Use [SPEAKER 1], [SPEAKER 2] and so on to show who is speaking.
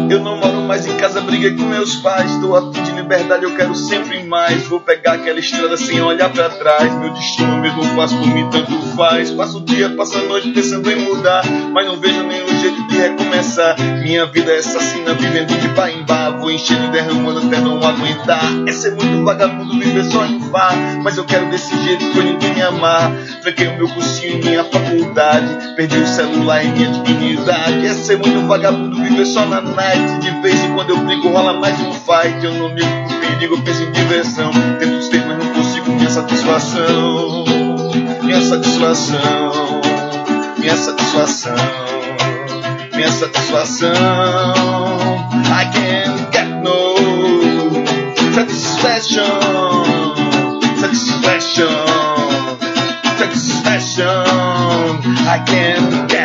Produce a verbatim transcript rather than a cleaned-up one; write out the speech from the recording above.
[SPEAKER 1] Eu não moro mais em casa, briguei com meus pais. Tô a fim de liberdade, eu quero sempre mais. Vou pegar aquela estrada sem olhar pra trás. Meu destino mesmo faz por mim, tanto faz. Passo o dia, passo a noite pensando em mudar, mas não vejo nenhum jeito de recomeçar. Minha vida é assassina, vivendo de bar em bar. Vou enchendo e derramando até não aguentar. É ser muito vagabundo, viver só em far. Mas eu quero desse jeito pra ninguém me amar. Tranquei o meu cursinho em minha faculdade. Perdi o celular e minha dignidade. É ser muito vagabundo, viver só na night. De vez em quando eu brigo, rola mais um fight. Eu não ligo pro perigo, eu penso em diversão. Tento ter, mas não consigo minha satisfação. Minha satisfação. Minha satisfação. Minha satisfação. I can't get no satisfaction. Satisfaction. Satisfaction. I can't get